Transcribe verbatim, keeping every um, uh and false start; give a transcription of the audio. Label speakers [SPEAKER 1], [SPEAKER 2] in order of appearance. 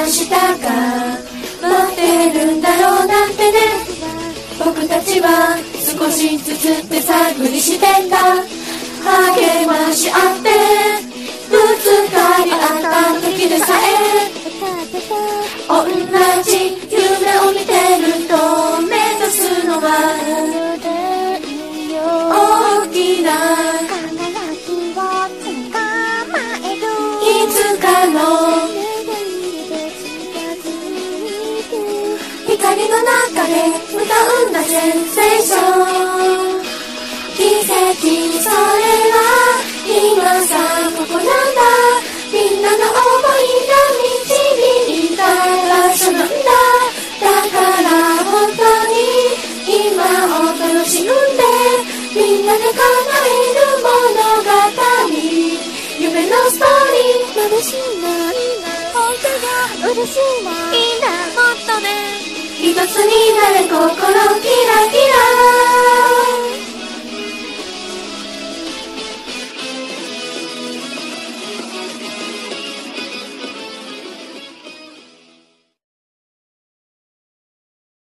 [SPEAKER 1] 明日が待ってるんだろうなんてね。僕たちは少しずつ手探りしてんだ。励まし合ってぶつかり合った時でさえ同じ夢を見てると目指すのは大きないつかの光の中で歌うんだセンセーション。奇跡それは今さここなんだ。みんなの想いが導いた場所なんだ。だから本当に今を楽しんでみんなで叶える物語。夢のストーリー嬉しいないいな本当が嬉しいないいなもっとね。一つになれ心キラキラ